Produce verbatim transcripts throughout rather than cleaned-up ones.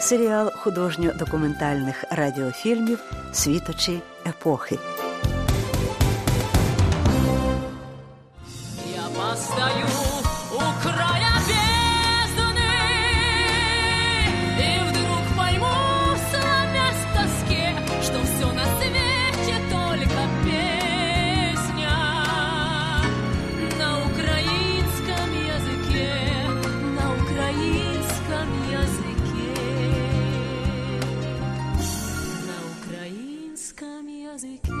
серіал художньо-документальних радіофільмів «Світочі епохи». Я постою у края бездны, и вдруг пойму, сломясь в тоске, что все на свете только песня на украинском языке, на украинском языке, на украинском языке.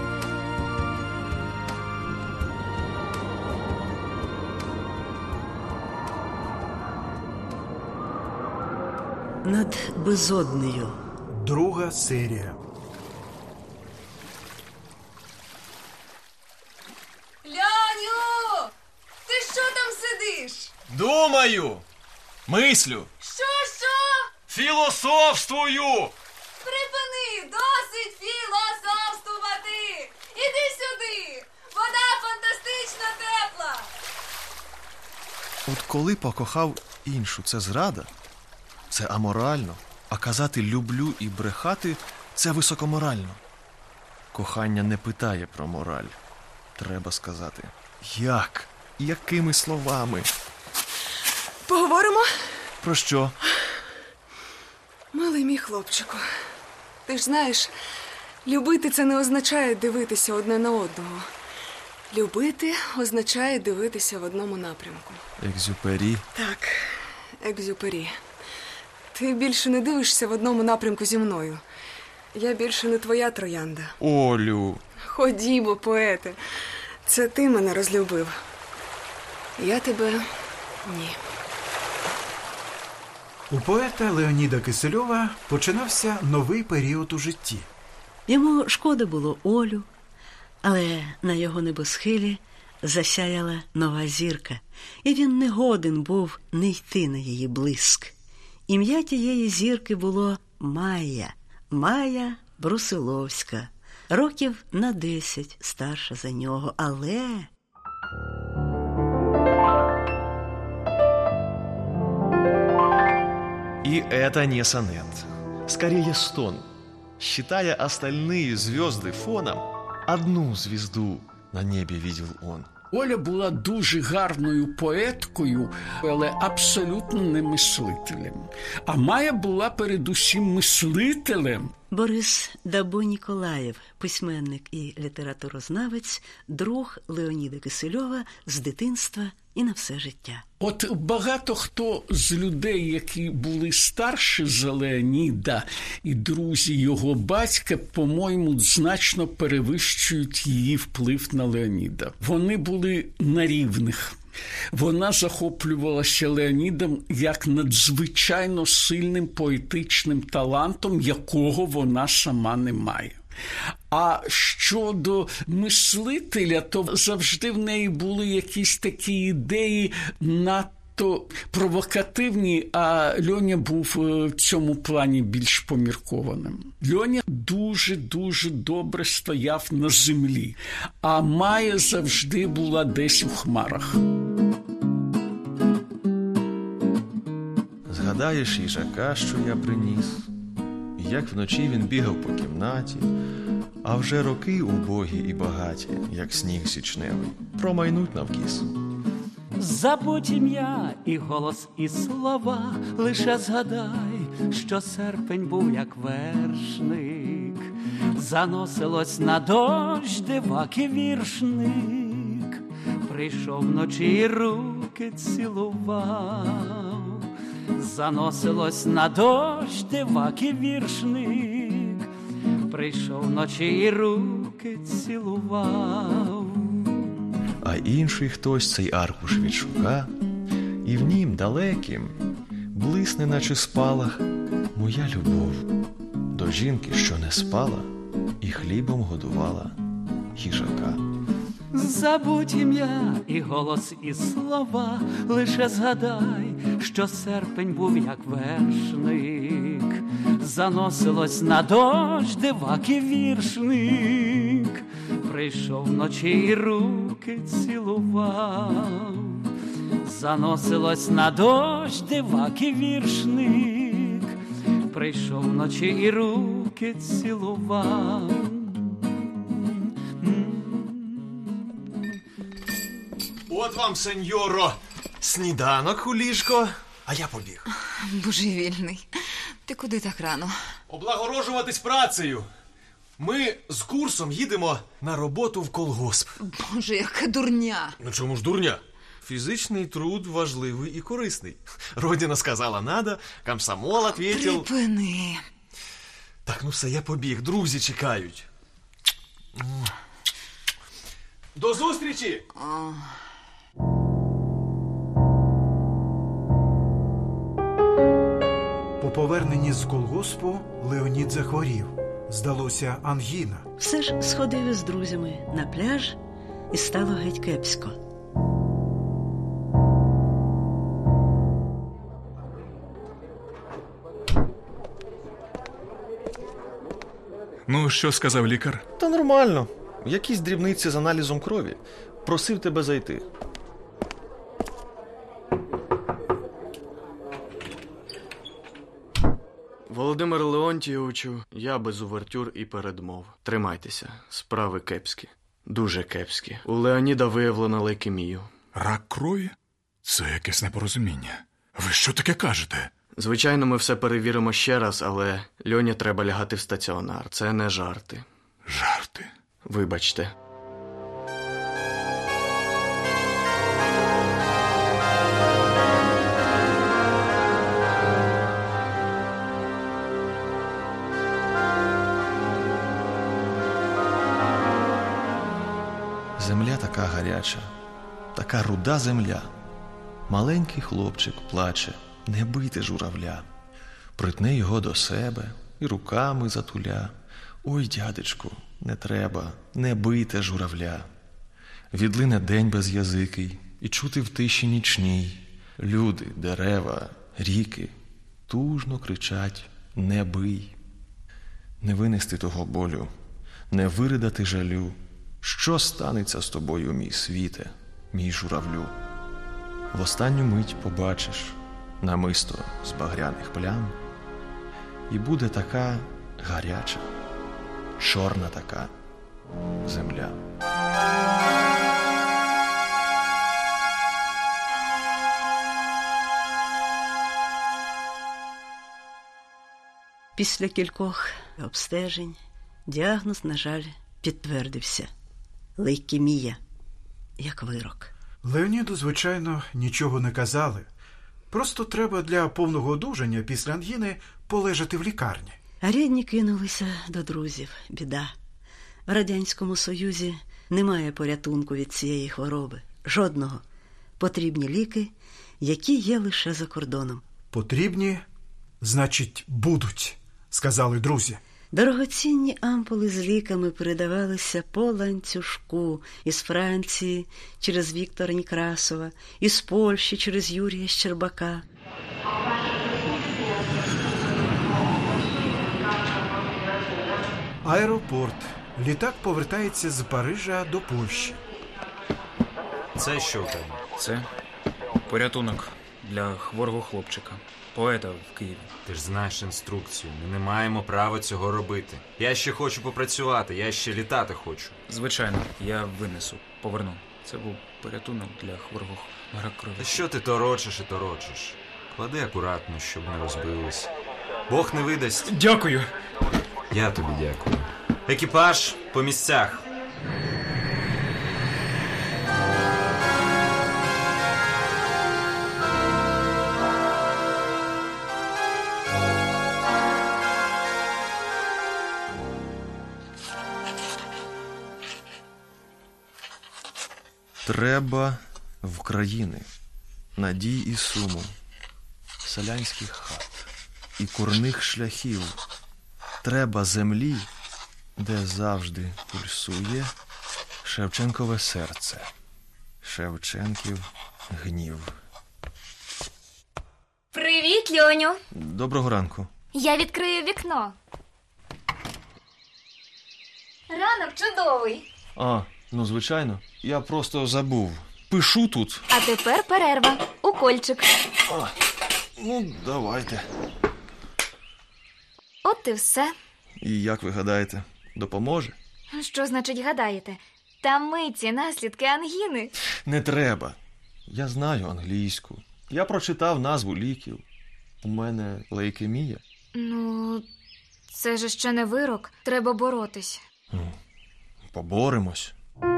Над безоднею. Друга серія. Ляню! Ти що там сидиш? Думаю, мислю, Що, що? філософствую. Припини, досить філософствувати! Іди сюди! Вода фантастично тепла! От коли покохав іншу, це зрада? Це аморально. А казати «люблю» і брехати – це високоморально. Кохання не питає про мораль. Треба сказати «як?» і якими словами. Поговоримо? Про що? Милий мій хлопчику, ти ж знаєш, любити – це не означає дивитися одне на одного. Любити означає дивитися в одному напрямку. Екзюпері. Так, Екзюпері. Ти більше не дивишся в одному напрямку зі мною. Я більше не твоя троянда. Олю. Ходімо, поете. Це ти мене розлюбив. Я тебе – ні. У поета Леоніда Кисельова починався новий період у житті. Йому шкода було Олю, але на його небосхилі засяяла нова зірка, і він не годен був не йти на її блиск. Ім'я тієї зірки було Майя, Майя Брусиловська, років на десять старша за нього, але... И это не сонет. Скорее стон. Считая остальные звезды фоном, одну звезду на небе видел он. Оля була дуже гарною поеткою, але абсолютно не мислителем. А Майя була передусім мислителем. Борис Дабо-Ніколаєв, письменник і літературознавець, друг Леоніда Кисельова з дитинства і на все життя. От багато хто з людей, які були старші за Леоніда і друзі його батька, по-моєму, значно перевищують її вплив на Леоніда. Вони були на рівних. Вона захоплювалася Леонідом як надзвичайно сильним поетичним талантом, якого вона сама не має. А щодо мислителя, то завжди в неї були якісь такі ідеї надто провокативні, а Льоня був в цьому плані більш поміркованим. Льоня дуже-дуже добре стояв на землі, а Майя завжди була десь у хмарах. Згадаєш їжака, що я приніс, як вночі він бігав по кімнаті, а вже роки убогі і багаті, як сніг січневий, промайнуть навкіс. Забудь ім'я і голос, і слова, лише згадай, що серпень був як вершник, заносилось на дощ дивак і віршник, прийшов вночі і руки цілував. Заносилось на дощ дивак і віршник, прийшов вночі і руки цілував. А інший хтось цей аркуш відшука, і в нім далеким блисне, наче спалах, моя любов до жінки, що не спала і хлібом годувала їжака. Забудь ім'я і голос, і слова, лише згадай, що серпень був як вершник, заносилось на дощ дивак і віршник, прийшов вночі і руки цілував. Заносилось на дощ дивак і віршник, прийшов вночі і руки цілував. От вам, сеньоро, сніданок у ліжко, а я побіг. Божевільний. Ти куди так рано? Облагорожуватись працею. Ми з курсом їдемо на роботу в колгосп. Боже, яка дурня. Ну чому ж дурня? Фізичний труд важливий і корисний. Родина сказала надо, комсомол ответил. Припини. Так, ну все, я побіг, друзі чекають. До зустрічі! По поверненні з колгоспу Леонід захворів. Здалося, ангіна. Все ж сходив із друзями на пляж і стало геть кепсько. Ну, що сказав лікар? Та нормально. Якісь дрібниці з аналізом крові. Просив тебе зайти. Володимир Леонтійовичу, я без увертюр і передмов. Тримайтеся, справи кепські. Дуже кепські. У Леоніда виявлено лейкемію. Рак крові? Це якесь непорозуміння. Ви що таке кажете? Звичайно, ми все перевіримо ще раз, але Льоні треба лягати в стаціонар. Це не жарти. Жарти? Вибачте. Земля така гаряча, така руда земля. Маленький хлопчик плаче, не бийте журавля. Притне його до себе і руками затуля. Ой, дядечку, не треба, не бийте журавля. Відлине день безязикий, і чути в тиші нічній. Люди, дерева, ріки тужно кричать: не бий. Не винести того болю, не виридати жалю. Що станеться з тобою, мій світе, мій журавлю? В останню мить побачиш намисто з багряних плям, і буде така гаряча, чорна така земля. Після кількох обстежень діагноз, на жаль, підтвердився. Лейкемія, як вирок. Леоніду, звичайно, нічого не казали. Просто треба для повного одужання після ангіни полежати в лікарні. А рідні кинулися до друзів. Біда. В Радянському Союзі немає порятунку від цієї хвороби. Жодного. Потрібні ліки, які є лише за кордоном. Потрібні, значить, будуть, сказали друзі. Дорогоцінні ампули з ліками передавалися по ланцюжку із Франції через Віктора Некрасова, із Польщі через Юрія Щербака. Аеропорт. Літак повертається з Парижа до Польщі. Це що в тебе? Це порятунок для хворого хлопчика. Поета в Києві. Ти ж знаєш інструкцію. Ми не маємо права цього робити. Я ще хочу попрацювати, я ще літати хочу. Звичайно, я винесу, поверну. Це був порятунок для хворого рак крові. Та що ти торочиш і торочиш? Клади акуратно, щоб не розбилось. Бог не видасть. Дякую. Я тобі дякую. Екіпаж по місцях. Треба в країни надій і суму, селянських хат і курних шляхів. Треба землі, де завжди пульсує Шевченкове серце, Шевченків гнів. Привіт, Льоню. Доброго ранку. Я відкрию вікно. Ранок чудовий. А, ну звичайно, я просто забув. Пишу тут. А тепер перерва. Укольчик. А, ну, давайте. От і все. І як ви гадаєте, допоможе? Що значить гадаєте? Та миті наслідки ангіни. Не треба. Я знаю англійську. Я прочитав назву ліків. У мене лейкемія. Ну, це ж ще не вирок. Треба боротись. Поборемось.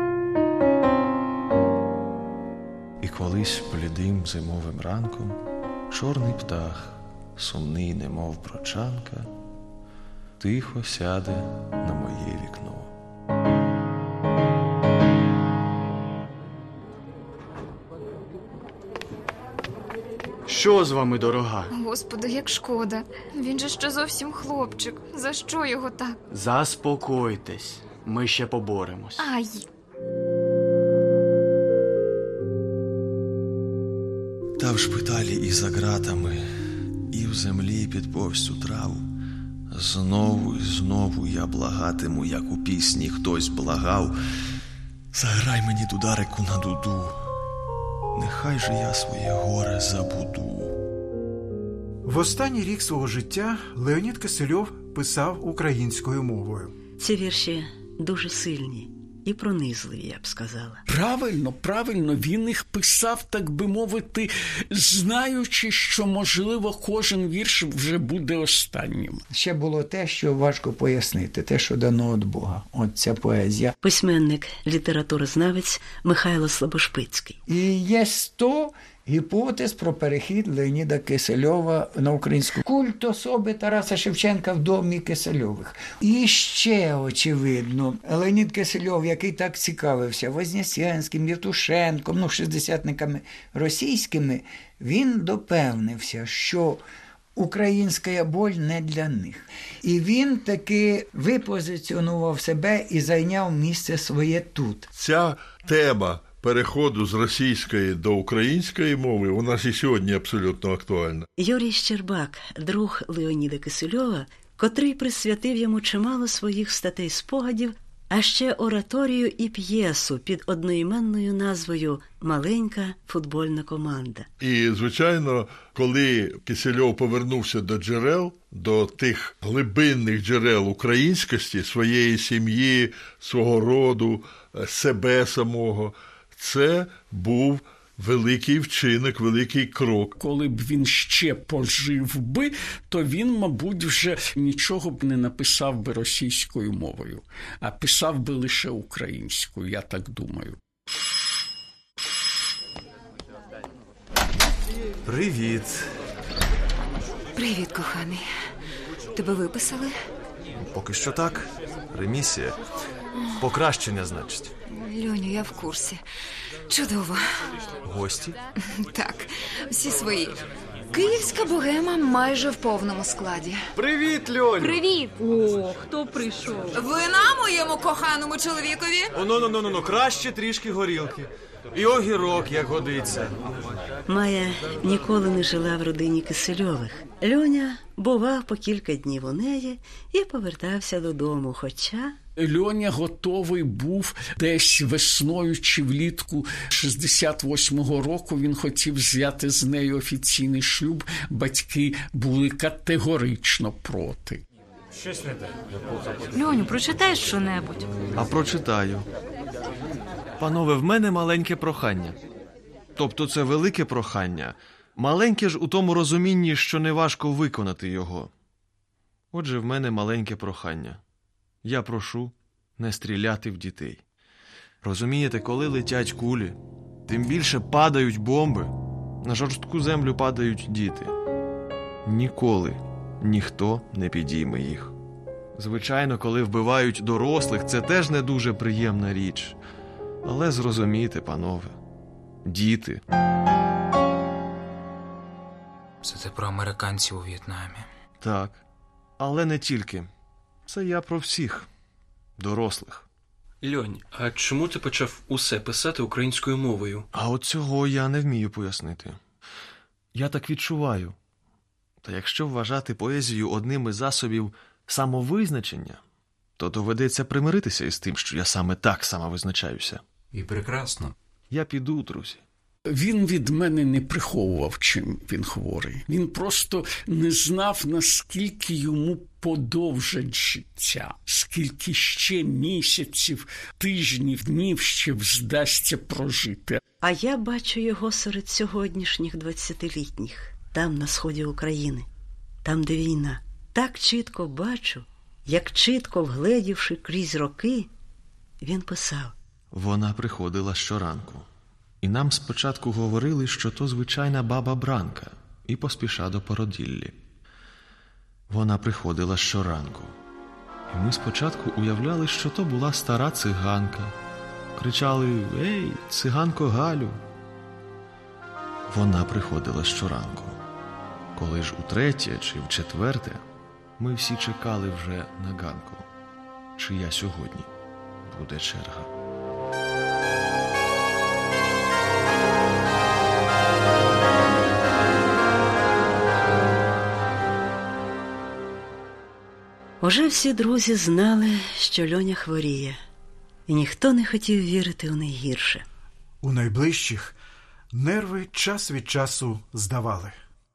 І колись блідим зимовим ранком чорний птах, сумний немов прочанка, тихо сяде на моє вікно. Що з вами, дорога? Господи, як шкода. Він же ще зовсім хлопчик. За що його так? Заспокойтесь, ми ще поборемось. Ай! Та в шпиталі і за ґратами, і в землі під повстю траву. Знову і знову я благатиму, як у пісні хтось благав. Заграй мені, дударику, на дуду, нехай же я своє горе забуду. В останній рік свого життя Леонід Кисельов писав українською мовою. Ці вірші дуже сильні і пронизливі, я б сказала. Правильно, правильно, він їх писав, так би мовити, знаючи, що, можливо, кожен вірш вже буде останнім. Ще було те, що важко пояснити, те, що дано від Бога. От ця поезія. Письменник, літературознавець Михайло Слабошпицький. І є сто гіпотез про перехід Леоніда Кисельова на українську. Культ особи Тараса Шевченка в домі Кисельових. І ще, очевидно, Леонід Кисельов, який так цікавився Вознесенським, Євтушенком, ну, шістдесятниками російськими, він допевнився, що українська боль не для них. І він таки випозиціонував себе і зайняв місце своє тут. Ця тема переходу з російської до української мови у нас і сьогодні абсолютно актуальна. Юрій Щербак, друг Леоніда Кисельова, котрий присвятив йому чимало своїх статей спогадів, а ще ораторію і п'єсу під одноіменною назвою «Маленька футбольна команда». І, звичайно, коли Кисельов повернувся до джерел, до тих глибинних джерел українськості, своєї сім'ї, свого роду, себе самого, це був великий вчинок, великий крок. Коли б він ще пожив би, то він, мабуть, вже нічого б не написав би російською мовою, а писав би лише українською, я так думаю. Привіт. Привіт, коханий. Тебе виписали? Поки що так. Ремісія. Покращення, значить. Льоню, я в курсі. Чудово. Гості? Так, всі свої. Київська богема майже в повному складі. Привіт, Льоню! Привіт! О, хто прийшов? Вина моєму коханому чоловікові? Ну-ну-ну-ну, краще трішки горілки. І огірок, як годиться. Майя ніколи не жила в родині Кисельових. Льоня бував по кілька днів у неї і повертався додому, хоча... Льоня готовий був десь весною чи влітку шістдесят восьмого року, він хотів взяти з нею офіційний шлюб, батьки були категорично проти. Щось не те. Льоню, прочитаєш що-небудь? А прочитаю. Панове, в мене маленьке прохання. Тобто це велике прохання. Маленьке ж у тому розумінні, що неважко виконати його. Отже, в мене маленьке прохання. Я прошу не стріляти в дітей. Розумієте, коли летять кулі, тим більше падають бомби, на жорстку землю падають діти. Ніколи ніхто не підійме їх. Звичайно, коли вбивають дорослих, це теж не дуже приємна річ. Але зрозумійте, панове, діти. Це ти про американців у В'єтнамі. Так, але не тільки. Це я про всіх дорослих. Льонь, а чому ти почав усе писати українською мовою? А от цього я не вмію пояснити. Я так відчуваю. Та якщо вважати поезію одним із засобів самовизначення, то доведеться примиритися із тим, що я саме так самовизначаюся. І прекрасно. Я піду, друзі. Він від мене не приховував, чим він хворий. Він просто не знав, наскільки йому подовжать життя, скільки ще місяців, тижнів, днів ще вдасться прожити. А я бачу його серед сьогоднішніх двадцятилітніх, там, на сході України, там, де війна. Так чітко бачу, як чітко вгледівши крізь роки, він писав. Вона приходила щоранку. І нам спочатку говорили, що то звичайна баба Бранка, і поспіша до породіллі. Вона приходила щоранку. І ми спочатку уявляли, що то була стара циганка. Кричали: «Ей, циганко Галю!» Вона приходила щоранку. Коли ж утретє чи вчетверте, ми всі чекали вже на ганку. Чия сьогодні буде черга. Уже всі друзі знали, що Льоня хворіє, і ніхто не хотів вірити у найгірше. У найближчих нерви час від часу здавали.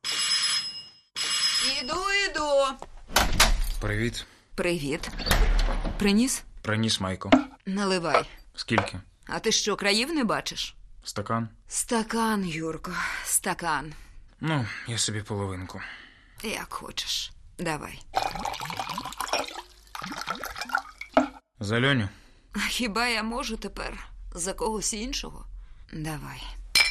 Іду, іду. Привіт. Привіт. Приніс? Приніс, Майко. Наливай. Скільки? А ти що, країв не бачиш? Стакан? Стакан, Юрко, стакан. Ну, я собі половинку. Як хочеш. Давай. За Льоню? А хіба я можу тепер за когось іншого? Давай.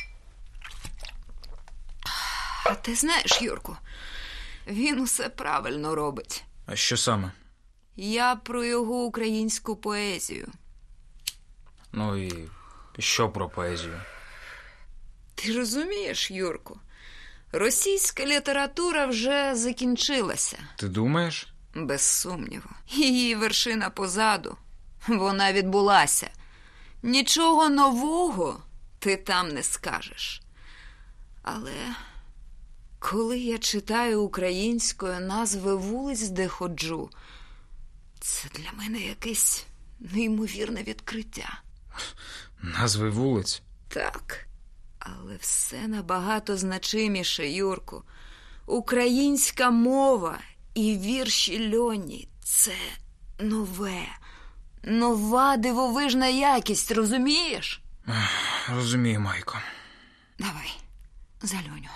А ти знаєш, Юрку, він усе правильно робить. А що саме? Я про його українську поезію. Ну і що про поезію? Ти розумієш, Юрку, російська література вже закінчилася. Ти думаєш? Без сумніву. Її вершина позаду. Вона відбулася. Нічого нового ти там не скажеш. Але коли я читаю українською назви вулиць, де ходжу, це для мене якесь неймовірне відкриття. Назви вулиць? Так. Але все набагато значиміше, Юрку. Українська мова і вірші Льоні – це нове, нова дивовижна якість, розумієш? Розумію, Майко. Давай, за Льоню.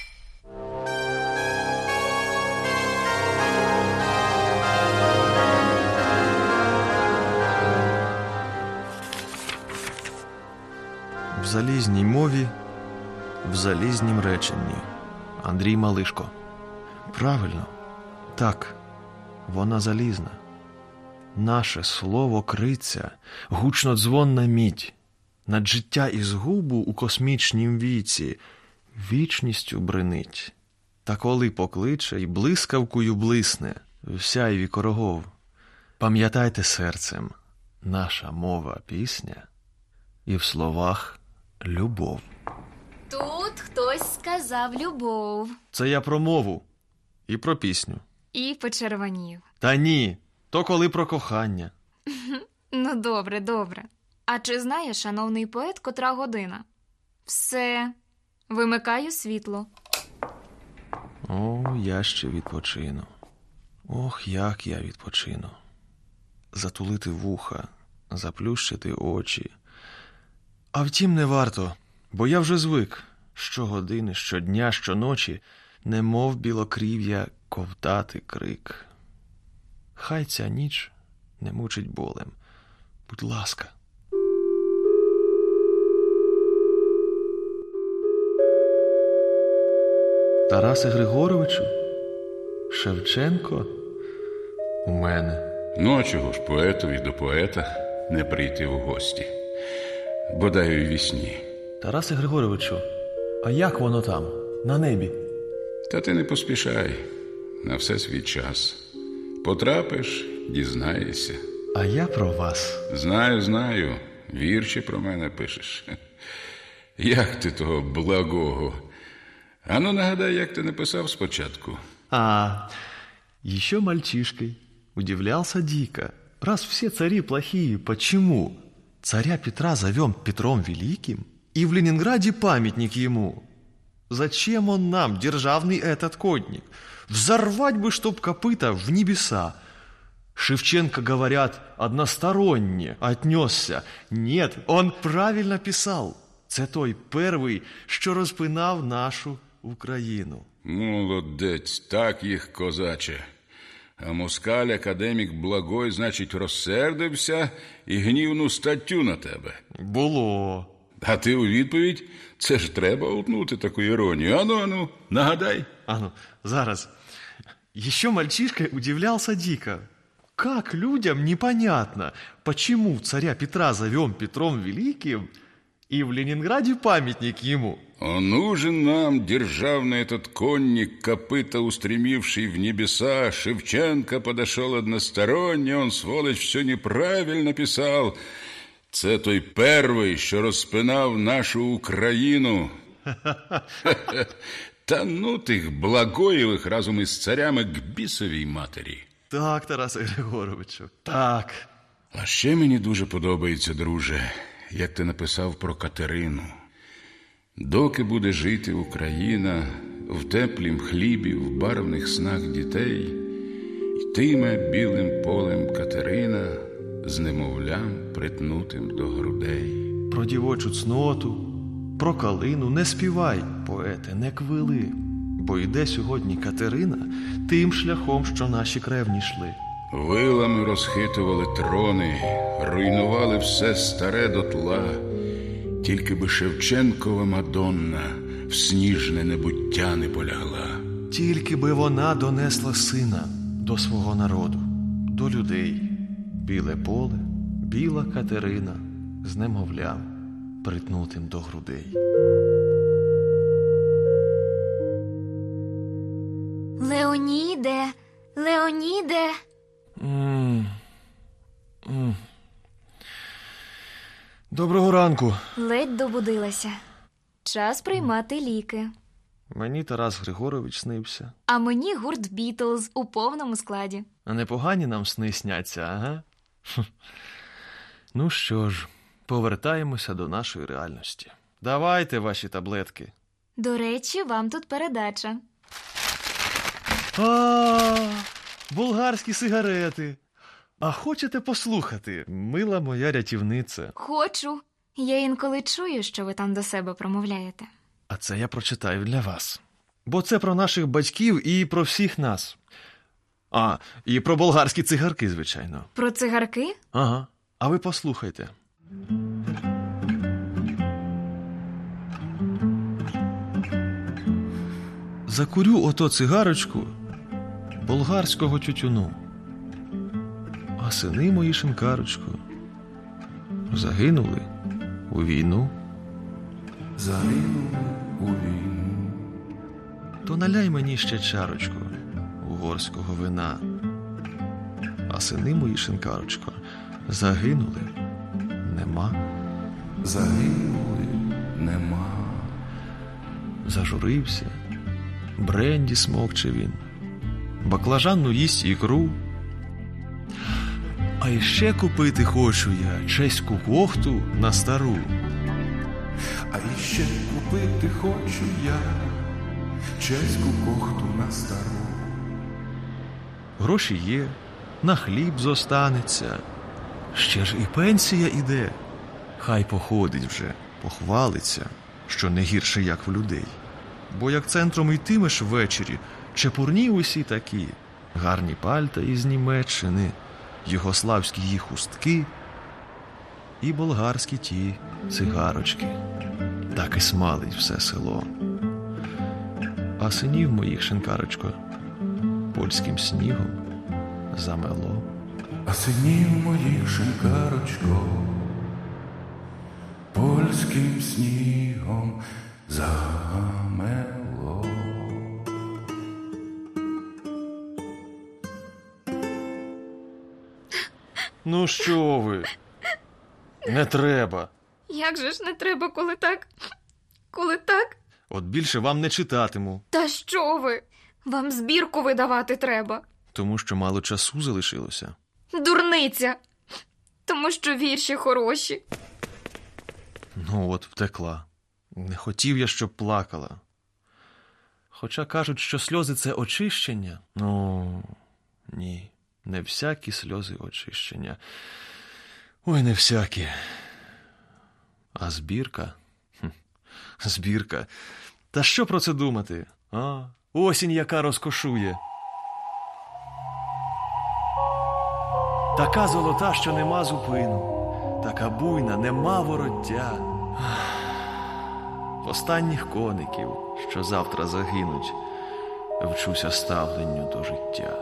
В залізній мові, в залізнім реченні. Андрій Малишко. Правильно. Так, вона залізна. Наше слово криця, гучно-дзвонна мідь. Над життя і згубу у космічнім віці вічністю бринить. Та коли покличе й блискавкою блисне в сяйві корогов, пам'ятайте серцем, наша мова пісня і в словах любов. Тут хтось сказав любов. Це я про мову і про пісню. І почервонів. Та ні, то коли про кохання. Ну, добре, добре. А чи знає, шановний поет, котра година? Все, вимикаю світло. О, я ще відпочину. Ох, як я відпочину. Затулити вуха, заплющити очі. А втім, не варто, бо я вже звик. Щогодини, щодня, щоночі, немов білокрів'я, ковтати крик. Хай ця ніч не мучить болем. Будь ласка. Тарасе Григоровичу? Шевченко? У мене. Ну, а чого ж поетові до поета не прийти в гості? Бодай у вісні. Тарасе Григоровичу, а як воно там, на небі? Та ти не поспішай, на все свій час. Потрапиш, дізнаєшся. А я про вас. Знаю, знаю, вірші про мене пишеш. Як ти того благого? Ану, нагадай, як ти написав спочатку. А, еще мальчишкой удивлялся дико. Раз все цари плохие, почему? Царя Петра зовем Петром Великим? и в Ленинграде памятник ему. Зачем он нам, державный этот конник? Взорвать бы, чтоб копыта в небеса. Шевченко, говорят, односторонне отнесся. Нет, он правильно писал. Це той перший, що розпинав нашу Україну. Молодець, так їх, козаче. А москаль академік Благой, значить, розсердився і гнівну статтю на тебе. Було. А ти у відповідь, це ж треба утнути таку іронію. Ану, ану, нагадай. Ану, зараз. Еще мальчишка удивлялся дико. Как людям непонятно, почему царя Петра зовем Петром Великим, и в Ленинграде памятник ему. А нужен нам державный этот конник, копыта устремивший в небеса. Шевченко подошел односторонне, он, сволочь, все неправильно писал. Це той перший, що розпинав нашу Україну. Та ну тих Благоєвих разом із царями к бісовій матері. Так, Тарасе Григоровичу, так. А ще мені дуже подобається, друже, як ти написав про Катерину. Доки буде жити Україна в теплім хлібі, в барвних снах дітей, йтиме білим полем Катерина з немовлям притнутим до грудей. Про дівочу цноту, про калину не співай, поете, не квили, бо йде сьогодні Катерина тим шляхом, що наші кревні йшли. Вилами розхитували трони, руйнували все старе дотла. Тільки би Шевченкова Мадонна в сніжне небуття не полягла. Тільки би вона донесла сина до свого народу, до людей. Біле поле, біла Катерина з немовлям, притнутим до грудей. Леоніде, Леоніде. М-м. М. Доброго ранку. Ледь добудилася. Час приймати ліки. Мені Тарас Григорович снився. А мені гурт Бітлз у повному складі. А непогані нам сни сняться, ага? Ну що ж, повертаємося до нашої реальності. Давайте ваші таблетки. До речі, вам тут передача. А, болгарські сигарети. А хочете послухати, мила моя рятівниця? Хочу. Я інколи чую, що ви там до себе промовляєте. А це я прочитаю для вас. Бо це про наших батьків і про всіх нас. А, і про болгарські цигарки, звичайно. Про цигарки? Ага. А ви послухайте. Закурю ото цигарочку болгарського тютюну. А сини мої, шинкарочко, загинули у війну. Загинули у війну. То наляй мені ще чарочку угорського вина. А сини мої, шинкарочко, загинули нема. Загинули нема. Зажурився, бренді смокче він, баклажанну їсть ікру. А іще купити хочу я чеську кохту на стару. А іще купити хочу я чеську кохту на стару. Гроші є, на хліб зостанеться. Ще ж і пенсія іде. Хай походить вже, похвалиться, що не гірше, як в людей. Бо як центром йтимеш ввечері, чепурні усі такі, гарні пальта із Німеччини, югославські їх хустки і болгарські ті цигарочки. Так і смалить все село. А синів моїх, шинкарочко, польським снігом замело. А синів моїх, шинкарочко, польським снігом замело. Ну що ви? Не треба. Як же ж не треба, коли так? Коли так? От більше вам не читатиму. Та що ви? Вам збірку видавати треба. Тому що мало часу залишилося. Дурниця. Тому що вірші хороші. Ну от втекла. Не хотів я, щоб плакала. Хоча кажуть, що сльози – це очищення. Ну, ні, не всякі сльози очищення. Ой, не всякі. А збірка? Хм, збірка. Та що про це думати? А, осінь, яка розкошує. Така золота, що нема зупину. Така буйна, нема вороття. Останніх коників, що завтра загинуть, вчуся ставленню до життя.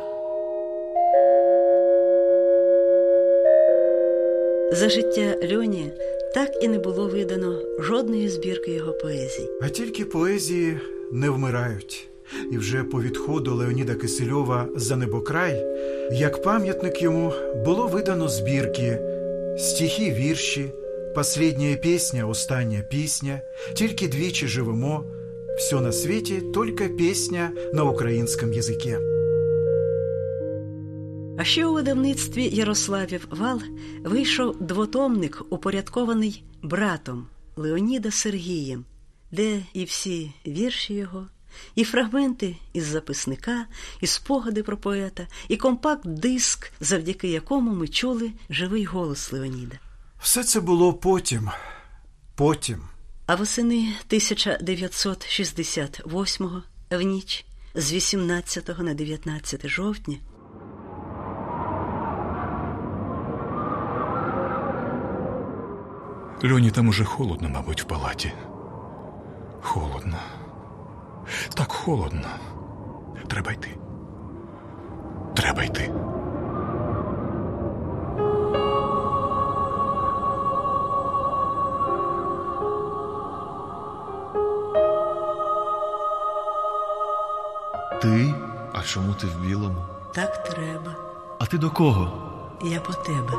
За життя Льоні так і не було видано жодної збірки його поезій. А тільки поезії не вмирають. І вже по відходу Леоніда Кисельова «За небокрай», як пам'ятник йому, було видано збірки «Стихи, вірші», «Последняя пісня, остання пісня», «Тільки двічі живемо», «Все на світі, тільки пісня на українському язикі». А ще у видавництві Ярославів Вал вийшов двотомник, упорядкований братом Леоніда Сергієм, де і всі вірші його, і фрагменти із записника, і спогади про поета, і компакт-диск, завдяки якому ми чули живий голос Леоніда. Все це було потім, потім. А восени тисяча дев'ятсот шістдесят восьмого, в ніч з вісімнадцятого на дев'ятнадцяте жовтня, Льоні, там уже холодно, мабуть, в палаті. Холодно. Так холодно. Треба йти. Треба йти. Ти? А чому ти в білому? Так треба. А ти до кого? Я по тебе.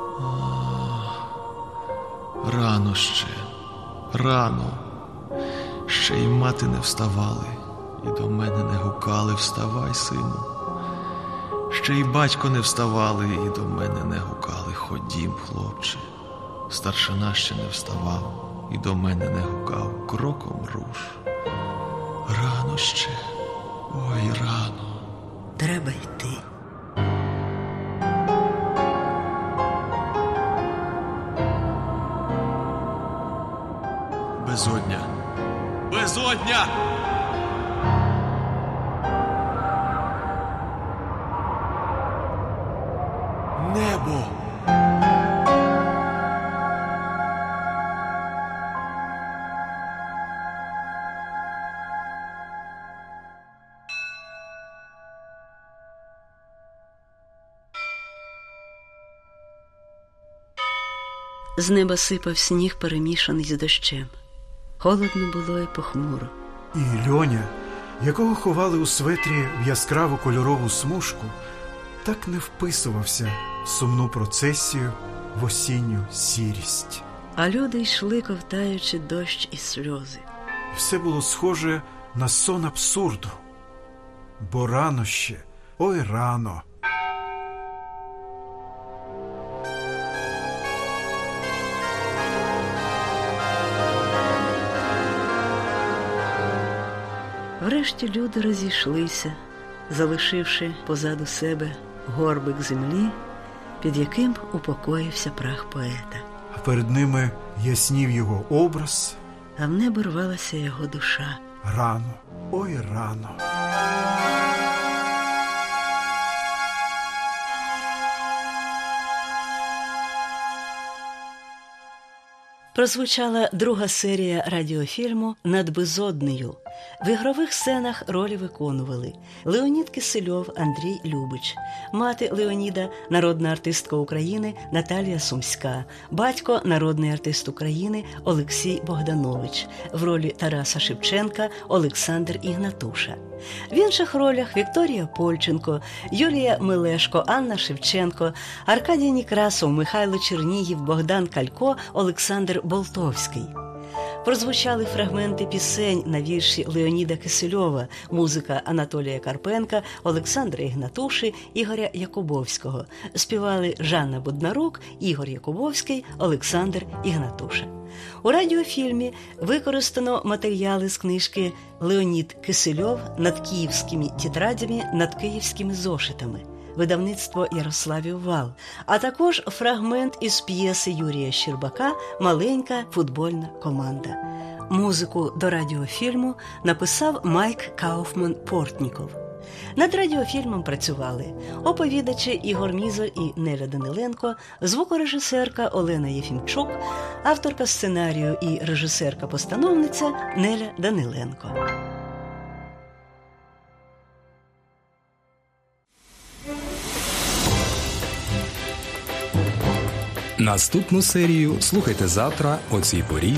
Рано ще, рано. Ще й мати не вставали, і до мене не гукали: вставай, сину. Ще й батько не вставали, і до мене не гукали: ходім, хлопче. Старшина ще не вставав, і до мене не гукав: кроком руш. Рано ще, ой, рано. Треба йти. Безодня! Безодня! Небо! З неба сипав сніг, перемішаний з дощем. Холодно було і похмуро. І Льоня, якого ховали у светрі в яскраву кольорову смужку, так не вписувався в сумну процесію, в осінню сірість. А люди йшли, ковтаючи дощ і сльози. Все було схоже на сон абсурду. Бо рано ще, ой, рано. Врешті люди розійшлися, залишивши позаду себе горбик землі, під яким упокоївся прах поета. А перед ними яснів його образ, а в небо рвалася його душа. Рано, ой, рано. Прозвучала друга серія радіофільму «Над безоднею». В ігрових сценах ролі виконували Леонід Кисельов, Андрій Любич, мати Леоніда – народна артистка України Наталія Сумська, батько – народний артист України Олексій Богданович, в ролі Тараса Шевченка Олександр Ігнатуша. В інших ролях Вікторія Польченко, Юлія Милешко, Анна Шевченко, Аркадій Некрасов, Михайло Чернігів, Богдан Калько, Олександр Болтовський. Прозвучали фрагменти пісень на вірші Леоніда Кисельова, музика Анатолія Карпенка, Олександра Ігнатуши, Ігоря Якубовського. Співали Жанна Боднарук, Ігор Якубовський, Олександр Ігнатуша. У радіофільмі використано матеріали з книжки «Леонід Кисельов над київськими тетрадями, над київськими зошитами», видавництво Ярославів Вал, а також фрагмент із п'єси Юрія Щербака «Маленька футбольна команда». Музику до радіофільму написав Майк Кауфман-Портніков. Над радіофільмом працювали оповідачі Ігор Мізо і Неля Даниленко, звукорежисерка Олена Єфімчук, авторка сценарію і режисерка-постановниця Неля Даниленко. Наступну серію слухайте завтра о цій порі